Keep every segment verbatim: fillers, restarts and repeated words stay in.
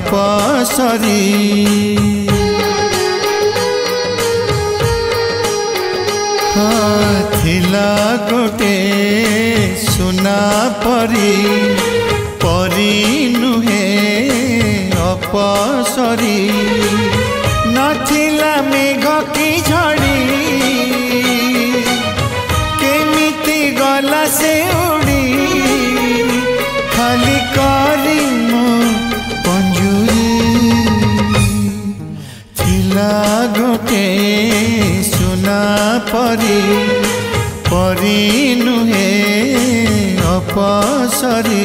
अपसरी थिला गोटे सुना परी परी नुहे अपसरी नथिला मेघ की झड़ी केमिति गला से उड़ी खाली करी मो पंजुरी थिला गोटे सुना परी परी नुहे अपसरी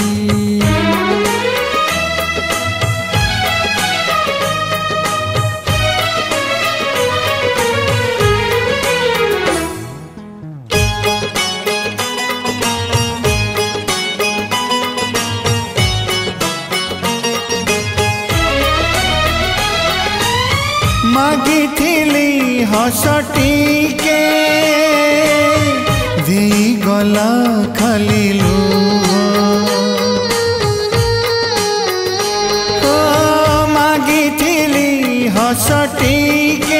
मागी थिली हसटी के दी गला खाली लुह मागी थिली हसटी के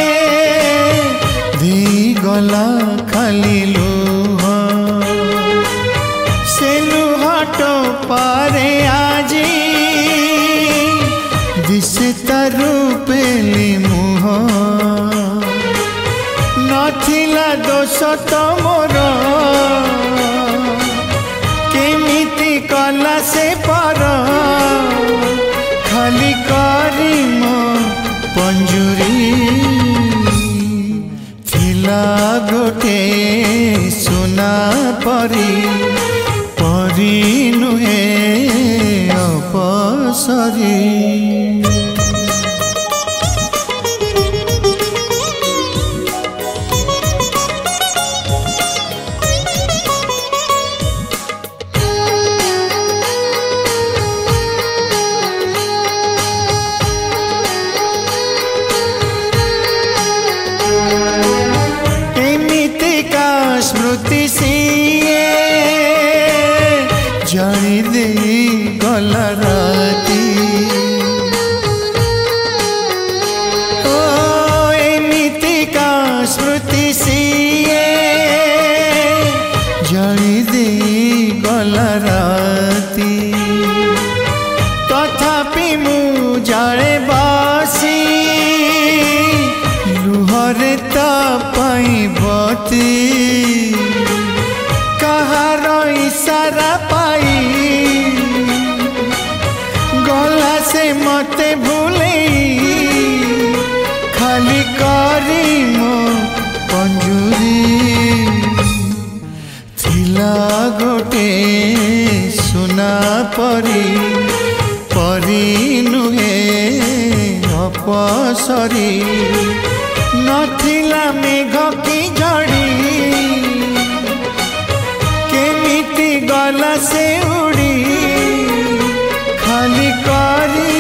दी गला खाली लुह से लुहट पारे आजी दिसे तारू पेली मुह नथिला दोष तमोर केमिति कला से पर खाली करी मो पंजुरी थिला गोटे सुना परी परी नुहे अपसरी स्मृति सीए जड़ी दे गला राती ओ एमिति का स्मृति सीए जड़ी दे गला राती तथापि मु जाने बासी लुहरे तापाई बती कहार इशारा पाई गला से मते भूले खाली करी मो पंजुरी थिला गोटे सुना परी परी नुहे अपसरी नथिला मेघ की झड़ी केमिति गला से उड़ी खाली करी